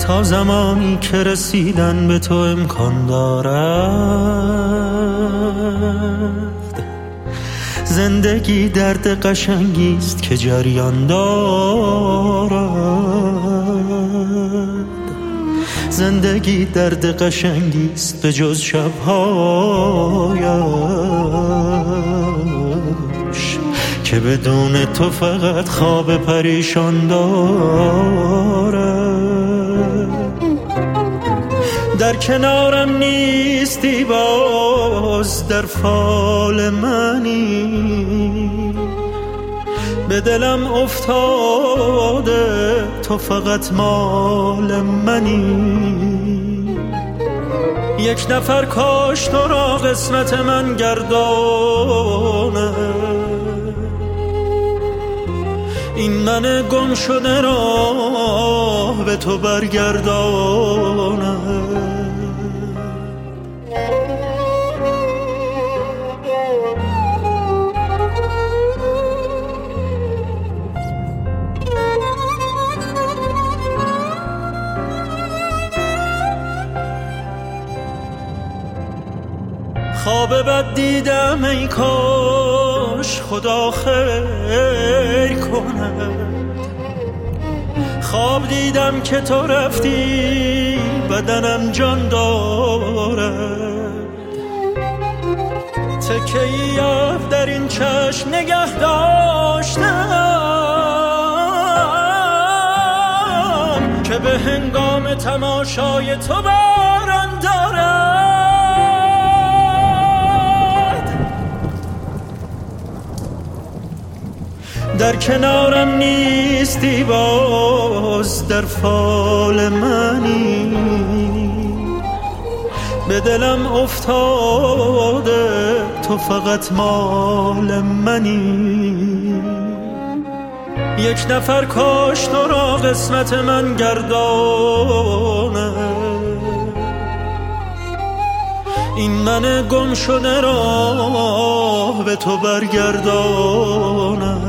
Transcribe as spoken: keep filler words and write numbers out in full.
تا زمانی که رسیدن به تو امکان دارد. زندگی درد قشنگیست که جریان دارد. زندگی درد قشنگیست به جز شبهایش که بدون تو فقط خواب پریشان دارد. در کنارم نیستی باز در فال منی، به دلم افتاده تو فقط مال منی. یک نفر کاش تو را قسمت من گردانه، این من گم شده را به تو برگردانه. خواب بد دیدم ای کاش خدا خیر کنه. خواب دیدم که تو رفتی بدنم جان دارد. تکه‌ای آب در این چشم نگه داشتم که به هنگام تماشای تو باران دارد. در کنارم نیستی باز در فال منی، به دلم افتاده تو فقط مال منی. یک نفر کاش تو را قسمت من گردانه، این من گم شده را به تو برگردانه.